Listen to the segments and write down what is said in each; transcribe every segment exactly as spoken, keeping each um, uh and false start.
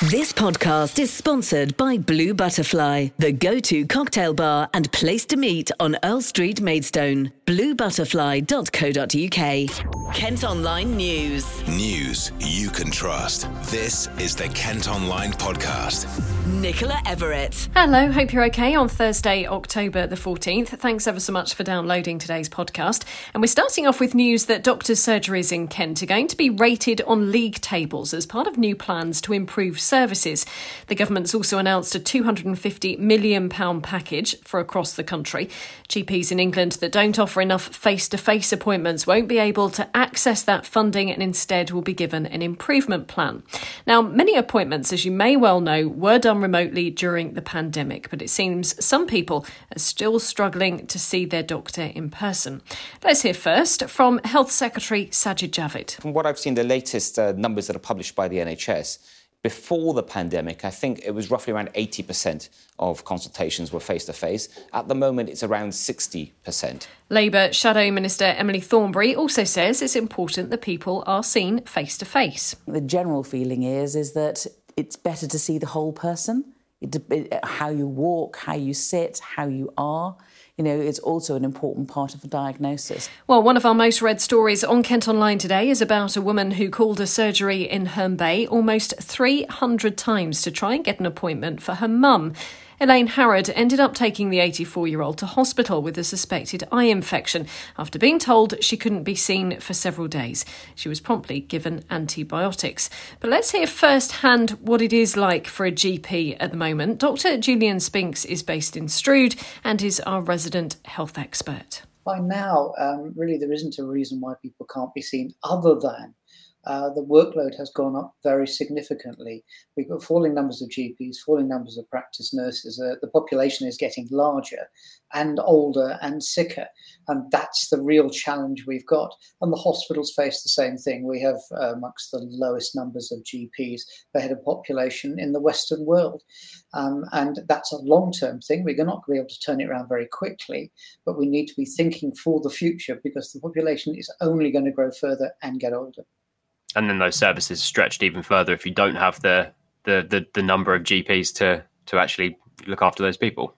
This podcast is sponsored by Blue Butterfly, the go-to cocktail bar and place to meet on Earl Street, Maidstone. blue butterfly dot co dot uk. Kent Online News. News you can trust. This is the Kent Online Podcast. Nicola Everett. Hello, hope you're okay on Thursday, October the fourteenth. Thanks ever so much for downloading today's podcast. And we're starting off with news that doctors' surgeries in Kent are going to be rated on league tables as part of new plans to improve services. The government's also announced a two hundred fifty million pounds package for across the country. G Ps in England that don't offer enough face-to-face appointments won't be able to access that funding and instead will be given an improvement plan. Now, many appointments, as you may well know, were done remotely during the pandemic, but it seems some people are still struggling to see their doctor in person. Let's hear first from Health Secretary Sajid Javid. From what I've seen, the latest uh, numbers that are published by the N H S, before the pandemic, I think it was roughly around eighty percent of consultations were face-to-face. At the moment, it's around sixty percent. Labour Shadow Minister Emily Thornberry also says it's important that people are seen face-to-face. The general feeling is, is that it's better to see the whole person, it, it, how you walk, how you sit, how you are. You know, it's also an important part of a diagnosis. Well, one of our most read stories on Kent Online today is about a woman who called a surgery in Herne Bay almost three hundred times to try and get an appointment for her mum. Elaine Harrod ended up taking the eighty-four-year-old to hospital with a suspected eye infection after being told she couldn't be seen for several days. She was promptly given antibiotics. But let's hear firsthand what it is like for a G P at the moment. Doctor Julian Spinks is based in Strood and is our resident health expert. By now, um, really there isn't a reason why people can't be seen other than Uh, the workload has gone up very significantly. We've got falling numbers of G Ps, falling numbers of practice nurses. Uh, the population is getting larger and older and sicker. And that's the real challenge we've got. And the hospitals face the same thing. We have uh, amongst the lowest numbers of G Ps per head of population in the Western world. Um, and that's a long-term thing. We're not going to be able to turn it around very quickly, but we need to be thinking for the future because the population is only going to grow further and get older. And then those services are stretched even further if you don't have the the the, the number of G Ps to to actually look after those people.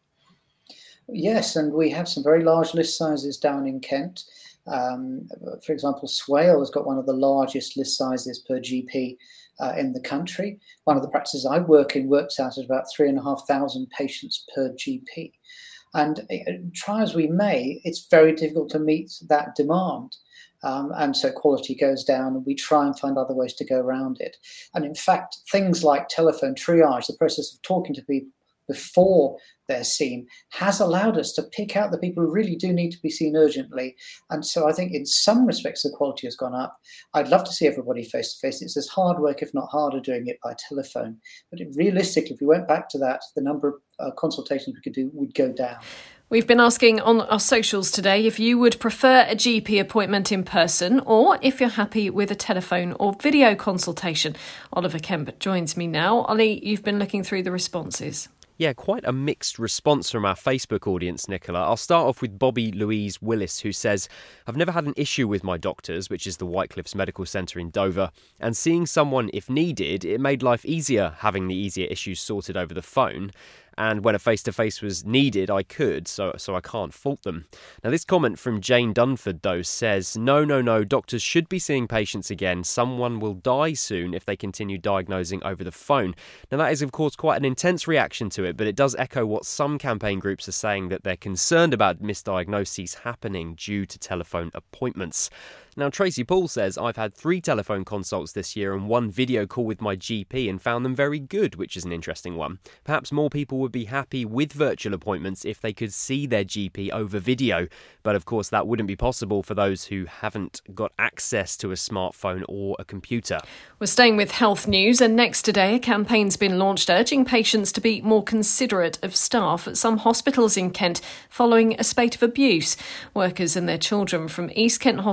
Yes, and we have some very large list sizes down in Kent. Um, for example, Swale has got one of the largest list sizes per G P uh, in the country. One of the practices I work in works out at about three and a half thousand patients per G P. And uh, try as we may, it's very difficult to meet that demand. Um, and so quality goes down and we try and find other ways to go around it. And in fact, things like telephone triage, the process of talking to people before they're seen, has allowed us to pick out the people who really do need to be seen urgently. And so I think in some respects, the quality has gone up. I'd love to see everybody face-to-face. It's as hard work, if not harder, doing it by telephone. But it, realistically, if we went back to that, the number of uh, consultations we could do would go down. We've been asking on our socials today if you would prefer a G P appointment in person or if you're happy with a telephone or video consultation. Oliver Kemp joins me now. Ollie, you've been looking through the responses. Yeah, quite a mixed response from our Facebook audience, Nicola. I'll start off with Bobby Louise Willis, who says, I've never had an issue with my doctors, which is the Whitecliffs Medical Centre in Dover, and seeing someone if needed, it made life easier having the easier issues sorted over the phone. And when a face-to-face was needed, I could, so so I can't fault them. Now, this comment from Jane Dunford, though, says, no, no, no, doctors should be seeing patients again. Someone will die soon if they continue diagnosing over the phone. Now, that is, of course, quite an intense reaction to it, but it does echo what some campaign groups are saying, that they're concerned about misdiagnoses happening due to telephone appointments. Now, Tracy Paul says, I've had three telephone consults this year and one video call with my G P and found them very good, which is an interesting one. Perhaps more people would be happy with virtual appointments if they could see their G P over video. But of course, that wouldn't be possible for those who haven't got access to a smartphone or a computer. We're staying with health news, and next today, a campaign's been launched urging patients to be more considerate of staff at some hospitals in Kent following a spate of abuse. Workers and their children from East Kent hospitals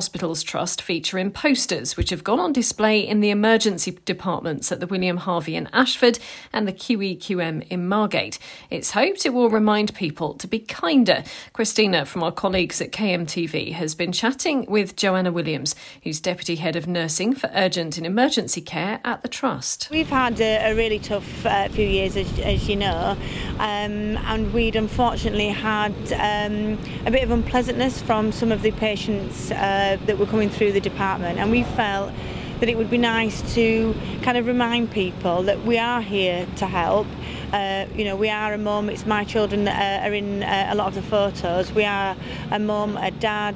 Trust feature in posters, which have gone on display in the emergency departments at the William Harvey in Ashford and the Q E Q M in Margate. It's hoped it will remind people to be kinder. Christina from our colleagues at K M T V has been chatting with Joanna Williams, who's Deputy Head of Nursing for Urgent and Emergency Care at the Trust. We've had a, a really tough uh, few years, as, as you know, um, and we'd unfortunately had um, a bit of unpleasantness from some of the patients uh, that were coming through the department, and we felt that it would be nice to kind of remind people that we are here to help. Uh, you know, we are a mum. It's my children that are in uh, a lot of the photos. We are a mum, a dad,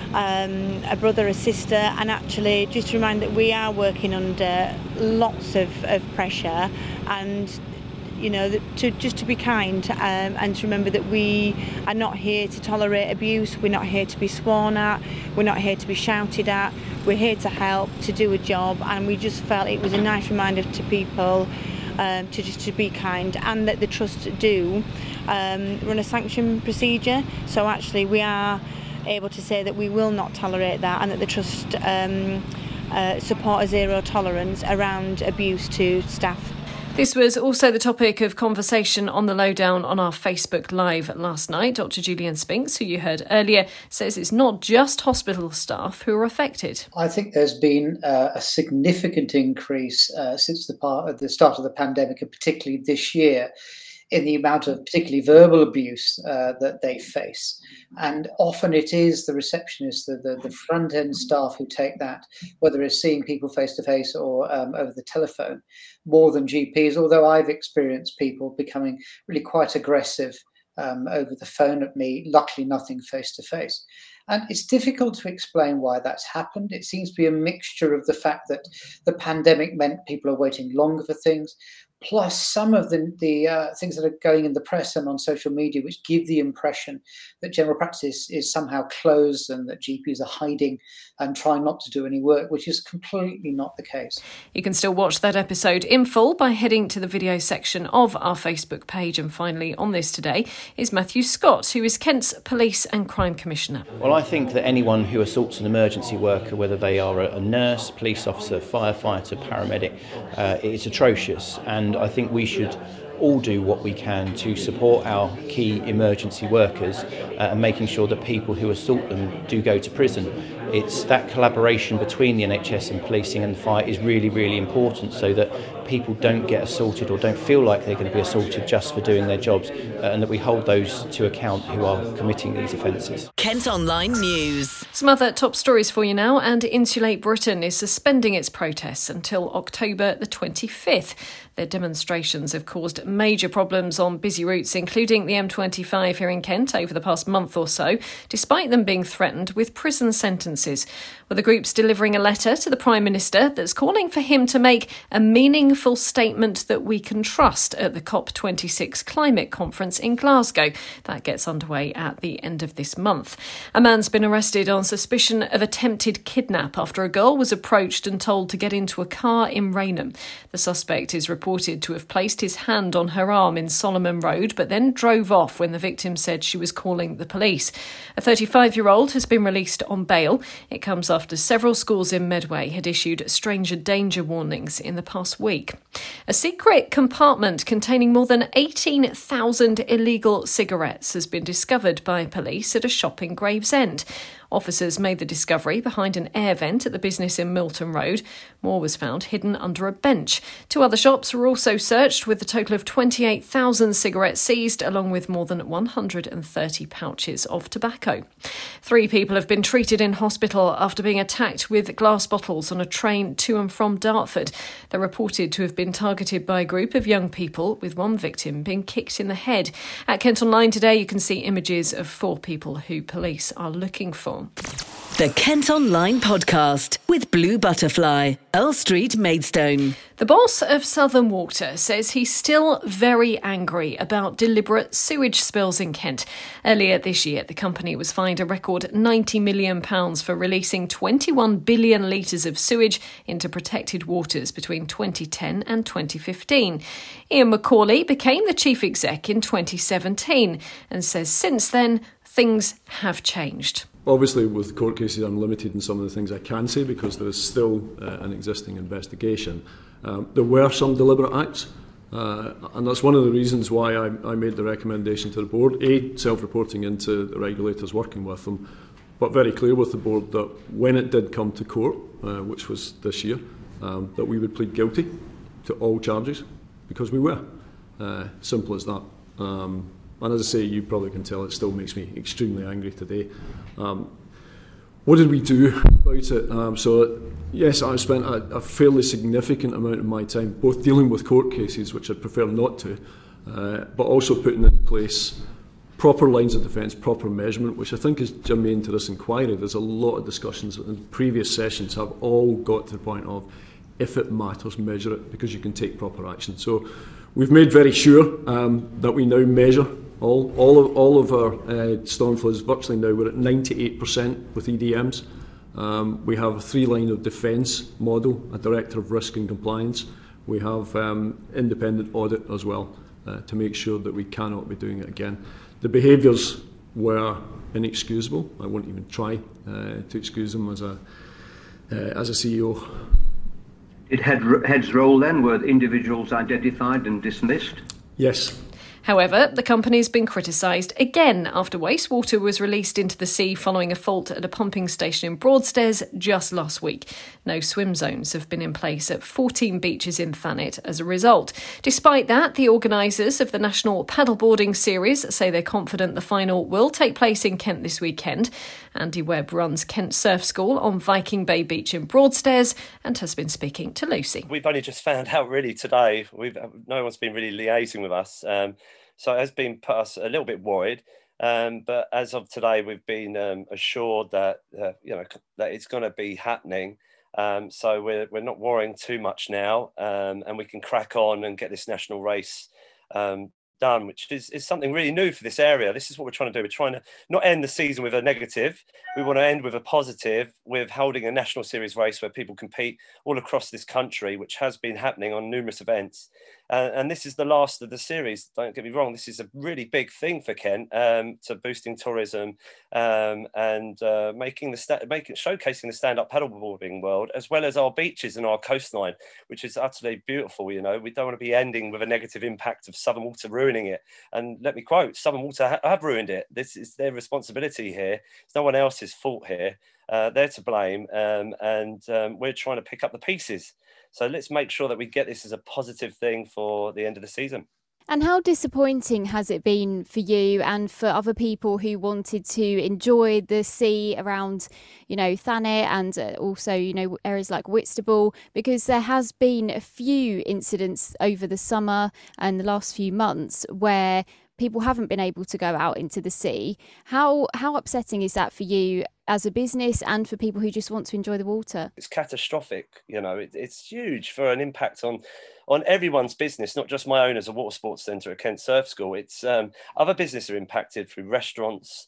um, a brother, a sister, and actually just to remind that we are working under lots of, of pressure, and you know, that to just to be kind um, and to remember that we are not here to tolerate abuse. We're not here to be sworn at. We're not here to be shouted at. We're here to help, to do a job, and we just felt it was a nice reminder to people um, to just to be kind, and that the Trust do um, run a sanction procedure. So actually we are able to say that we will not tolerate that, and that the Trust um, uh, support a zero tolerance around abuse to staff. This was also the topic of conversation on the Lowdown on our Facebook Live last night. Doctor Julian Spinks, who you heard earlier, says it's not just hospital staff who are affected. I think there's been uh, a significant increase uh, since the, part, the start of the pandemic, and particularly this year, in the amount of particularly verbal abuse uh, that they face. And often it is the receptionists, the, the, the front-end staff who take that, whether it's seeing people face-to-face or um, over the telephone, more than G Ps, although I've experienced people becoming really quite aggressive um, over the phone at me, luckily nothing face-to-face. And it's difficult to explain why that's happened. It seems to be a mixture of the fact that the pandemic meant people are waiting longer for things, plus some of the, the uh, things that are going in the press and on social media, which give the impression that general practice is somehow closed and that G Ps are hiding and trying not to do any work, which is completely not the case. You can still watch that episode in full by heading to the video section of our Facebook page. And finally on this today is Matthew Scott, who is Kent's Police and Crime Commissioner. Well, I think that anyone who assaults an emergency worker, whether they are a nurse, police officer, firefighter, paramedic, uh, it's atrocious. And I think we should all do what we can to support our key emergency workers uh, and making sure that people who assault them do go to prison. It's that collaboration between the N H S and policing and the fight is really, really important, so that people don't get assaulted or don't feel like they're going to be assaulted just for doing their jobs, uh, and that we hold those to account who are committing these offences. Kent Online News. Some other top stories for you now, and Insulate Britain is suspending its protests until October the twenty-fifth. Their demonstrations have caused major problems on busy routes, including the M twenty-five here in Kent over the past month or so, despite them being threatened with prison sentences. Well, the group's delivering a letter to the Prime Minister that's calling for him to make a meaningful statement that we can trust at the COP twenty-six climate conference in Glasgow. That gets underway at the end of this month. A man's been arrested on suspicion of attempted kidnap after a girl was approached and told to get into a car in Rainham. The suspect is reported to have placed his hand on her arm in Solomon Road, but then drove off when the victim said she was calling the police. A thirty-five-year-old has been released on bail. It comes after several schools in Medway had issued stranger danger warnings in the past week. A secret compartment containing more than eighteen thousand illegal cigarettes has been discovered by police at a shop in Gravesend. Officers made the discovery behind an air vent at the business in Milton Road. More was found hidden under a bench. Two other shops were also searched, with a total of twenty-eight thousand cigarettes seized, along with more than one hundred thirty pouches of tobacco. Three people have been treated in hospital after being attacked with glass bottles on a train to and from Dartford. They're reported to have been targeted by a group of young people, with one victim being kicked in the head. At Kent Online today, you can see images of four people who police are looking for. The Kent Online Podcast with Blue Butterfly, Earl Street, Maidstone. The boss of Southern Water says he's still very angry about deliberate sewage spills in Kent. Earlier this year, the company was fined a record ninety million pounds for releasing twenty-one billion litres of sewage into protected waters between twenty ten and twenty fifteen. Ian McCauley became the chief exec in twenty seventeen and says since then, things have changed. Obviously, with court cases, I'm limited in some of the things I can say because there is still uh, an existing investigation. Um, there were some deliberate acts, uh, and that's one of the reasons why I, I made the recommendation to the board, A, self-reporting into the regulators, working with them, but very clear with the board that when it did come to court, uh, which was this year, um, that we would plead guilty to all charges, because we were. Uh, simple as that. Um, and as I say, you probably can tell it still makes me extremely angry today. Um, what did we do about it? Um, so, yes, I spent a, a fairly significant amount of my time both dealing with court cases, which I'd prefer not to, uh, but also putting in place proper lines of defence, proper measurement, which I think is germane to this inquiry. There's a lot of discussions in previous sessions have all got to the point of, if it matters, measure it, because you can take proper action. So we've made very sure um, that we now measure all all of, all of our uh, stormflows. Virtually now we're at ninety-eight percent with E D Ms. Um, we have a three-line of defence model, a Director of Risk and Compliance. We have um, independent audit as well uh, to make sure that we cannot be doing it again. The behaviours were inexcusable. I won't even try uh, to excuse them as a uh, as a C E O. Did head, heads roll then? Were individuals identified and dismissed? Yes. However, the company's been criticised again after wastewater was released into the sea following a fault at a pumping station in Broadstairs just last week. No swim zones have been in place at fourteen beaches in Thanet as a result. Despite that, the organisers of the National Paddleboarding Series say they're confident the final will take place in Kent this weekend. Andy Webb runs Kent Surf School on Viking Bay Beach in Broadstairs and has been speaking to Lucy. We've only just found out really today. We've no one's been really liaising with us. Um, So it has been put us a little bit worried, um, but as of today, we've been um, assured that uh, you know that it's going to be happening. Um, so we're we're not worrying too much now, um, and we can crack on and get this national race um, done, which is, is something really new for this area. This is what we're trying to do. We're trying to not end the season with a negative. We want to end with a positive, with holding a national series race where people compete all across this country, which has been happening on numerous events. Uh, and this is the last of the series. Don't get me wrong. This is a really big thing for Kent, um, to boosting tourism um, and uh, making the sta- making showcasing the stand-up paddleboarding world, as well as our beaches and our coastline, which is utterly beautiful. You know, we don't want to be ending with a negative impact of Southern Water ruining it. And let me quote: Southern Water ha- have ruined it. This is their responsibility here. It's no one else's fault here. Uh, they're to blame, um, and um, we're trying to pick up the pieces. So let's make sure that we get this as a positive thing for the end of the season. And how disappointing has it been for you and for other people who wanted to enjoy the sea around, you know, Thanet and also, you know, areas like Whitstable? Because there has been a few incidents over the summer and the last few months where people haven't been able to go out into the sea. How how upsetting is that for you as a business and for people who just want to enjoy the water? It's catastrophic. You know, it, it's huge for an impact on on everyone's business, not just my own as a water sports centre at Kent Surf School. It's um, other businesses are impacted through restaurants,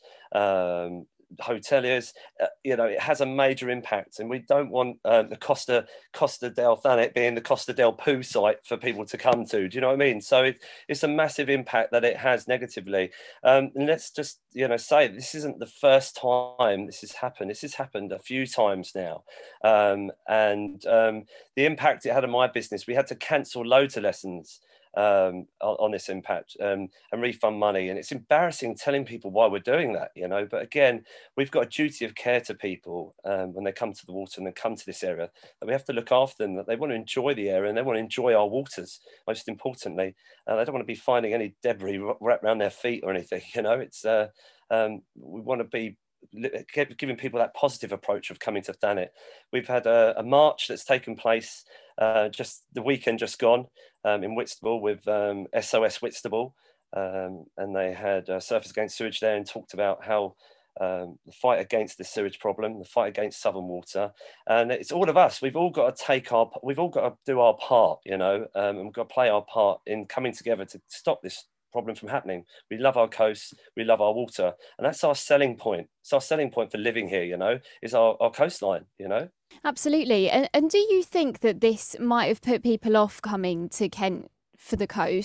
um, hoteliers. Uh, you know, it has a major impact, and we don't want uh, the Costa Costa del Thanet being the Costa del Poo site for people to come to. Do you know what I mean? So it, it's a massive impact that it has negatively. Um, and let's just you know say this isn't the first time this has happened. This has happened a few times now, um, and um, the impact it had on my business. We had to cancel loads of lessons um on, on this impact um and refund money, and it's embarrassing telling people why we're doing that, you know but again, we've got a duty of care to people um when they come to the water and they come to this area, that we have to look after them, that they want to enjoy the area and they want to enjoy our waters, most importantly. Uh, they don't want to be finding any debris wrapped around their feet or anything. You know it's uh um we want to be giving people that positive approach of coming to Thanet. We've had a, a march that's taken place uh, just the weekend just gone um, in Whitstable with um, S O S Whitstable, um, and they had uh, Surfers Against Sewage there and talked about how um, the fight against the sewage problem, the fight against Southern Water, and it's all of us. We've all got to take our, we've all got to do our part, you know, um, and we've got to play our part in coming together to stop this problem from happening. We love our coast, we love our water, and that's our selling point. It's our selling point for living here, you know, is our, our coastline, you know. Absolutely. And, and do you think that this might have put people off coming to Kent for the coast?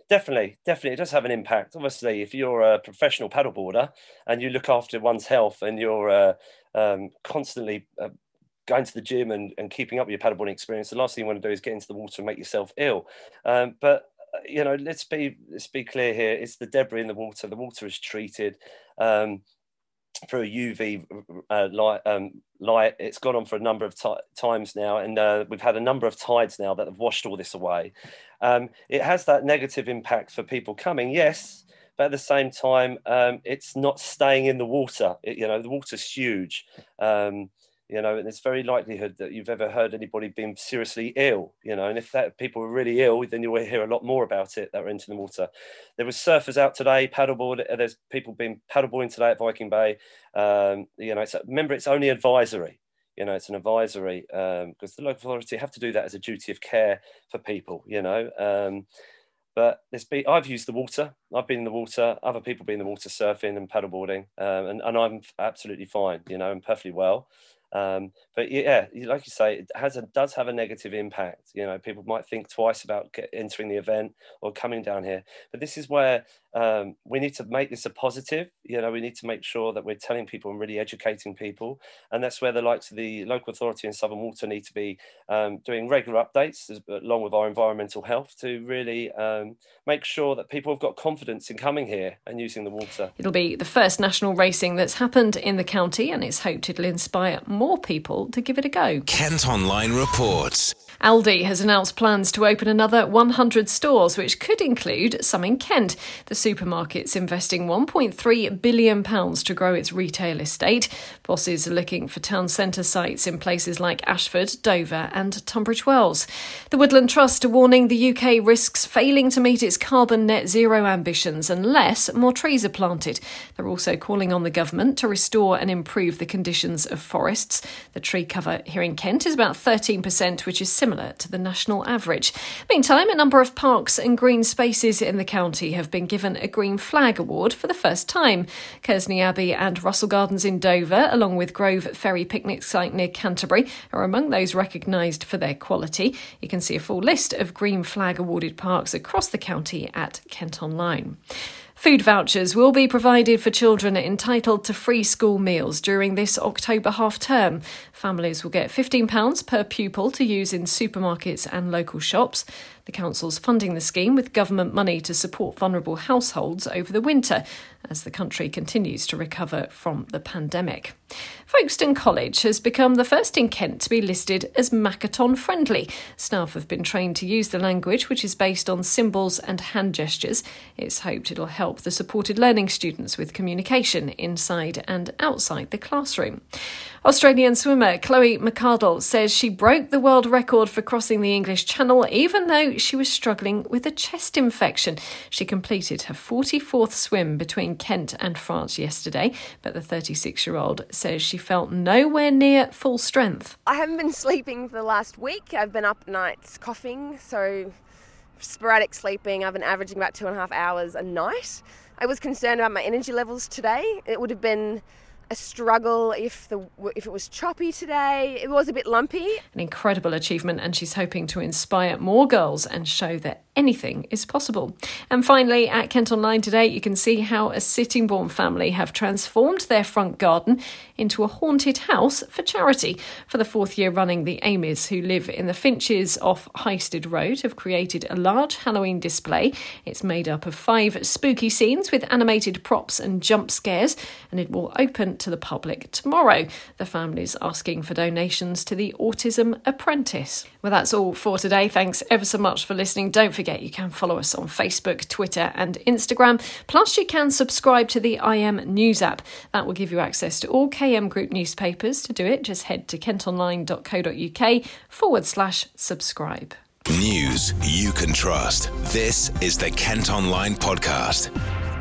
definitely, definitely, it does have an impact. Obviously, if you're a professional paddleboarder and you look after one's health and you're uh, um, constantly uh, going to the gym and, and keeping up with your paddleboarding experience, the last thing you want to do is get into the water and make yourself ill. Um, but you know, let's be let's be clear here. It's the debris in the water. The water is treated um, through a U V uh, light, um, light. It's gone on for a number of t- times now, and uh, we've had a number of tides now that have washed all this away. Um, it has that negative impact for people coming, yes, but at the same time, um, it's not staying in the water. It, you know, the water's huge. Um, You know, and it's very likelihood that you've ever heard anybody being seriously ill, you know, and if that people were really ill, then you will hear a lot more about it that were into the water. There was surfers out today, paddleboard. There's people being paddleboarding today at Viking Bay. Um, you know, it's, remember, it's only advisory. You know, it's an advisory um, because the local authority have to do that as a duty of care for people, you know. Um, but there's been, I've used the water. I've been in the water. Other people been in the water surfing and paddleboarding. Um, and, and I'm absolutely fine, you know, and perfectly well. Um, but yeah, like you say, it has a, does have a negative impact. You know, people might think twice about get, entering the event or coming down here. But this is where um, we need to make this a positive. You know, we need to make sure that we're telling people and really educating people. And that's where the likes of the local authority and Southern Water need to be um, doing regular updates along with our environmental health to really um, make sure that people have got confidence in coming here and using the water. It'll be the first national racing that's happened in the county, and it's hoped it'll inspire more people to give it a go. Kent Online reports. Aldi has announced plans to open another one hundred stores, which could include some in Kent. The supermarket's investing one point three billion pounds to grow its retail estate. Bosses are looking for town centre sites in places like Ashford, Dover and Tunbridge Wells. The Woodland Trust are warning the U K risks failing to meet its carbon net zero ambitions unless more trees are planted. They're also calling on the government to restore and improve the conditions of forests. The tree cover here in Kent is about thirteen percent, which is similar to the national average. Meantime, a number of parks and green spaces in the county have been given a Green Flag Award for the first time. Kersney Abbey and Russell Gardens in Dover, along with Grove Ferry Picnic Site near Canterbury, are among those recognised for their quality. You can see a full list of Green Flag awarded parks across the county at Kent Online. Food vouchers will be provided for children entitled to free school meals during this October half-term. Families will get fifteen pounds per pupil to use in supermarkets and local shops. The council's funding the scheme with government money to support vulnerable households over the winter as the country continues to recover from the pandemic. Folkestone College has become the first in Kent to be listed as Makaton friendly. Staff have been trained to use the language, which is based on symbols and hand gestures. It's hoped it'll help the supported learning students with communication inside and outside the classroom. Australian swimmer Chloe McArdle says she broke the world record for crossing the English Channel even though she was struggling with a chest infection. She completed her forty-fourth swim between Kent and France yesterday, but the thirty-six-year-old says she felt nowhere near full strength. I haven't been sleeping for the last week. I've been up nights coughing, so sporadic sleeping. I've been averaging about two and a half hours a night. I was concerned about my energy levels today. It would have been a struggle if the if it was choppy today. It was a bit lumpy. An incredible achievement, and she's hoping to inspire more girls and show that anything is possible. And finally, at Kent Online today, you can see how a Sittingbourne family have transformed their front garden into a haunted house for charity. For the fourth year running, the Amys, who live in the Finches off Highstead Road, have created a large Halloween display. It's made up of five spooky scenes with animated props and jump scares, and it will open to the public tomorrow. The family's asking for donations to the Autism Apprentice. Well, that's all for today. Thanks ever so much for listening. Don't forget you can follow us on Facebook, Twitter and Instagram. Plus you can subscribe to the I M News app. That will give you access to all K M Group newspapers. To do it, just head to kentonline.co.uk forward slash subscribe. News you can trust. This is the Kent Online Podcast.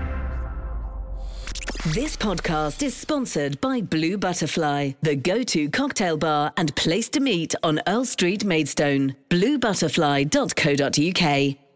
This podcast is sponsored by Blue Butterfly, the go-to cocktail bar and place to meet on Earl Street, Maidstone. blue butterfly dot co dot uk.